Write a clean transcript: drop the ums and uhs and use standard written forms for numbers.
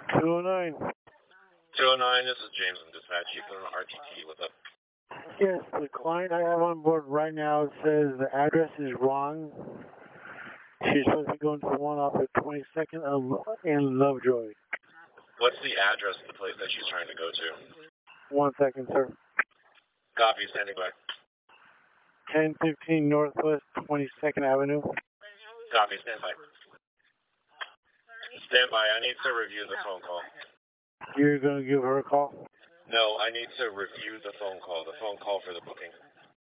209. 209, this is James from Dispatch. You put on RTT. What's up? Yes, the client I have on board right now says the address is wrong. She's supposed to be going to the one off of 22nd in Lovejoy. What's the address of the place that she's trying to go to? 1 second, sir. Copy, standing by. 1015 Northwest 22nd Avenue. Copy, stand by. Stand by, I need to review the phone call. You're going to give her a call? No, I need to review the phone call for the booking.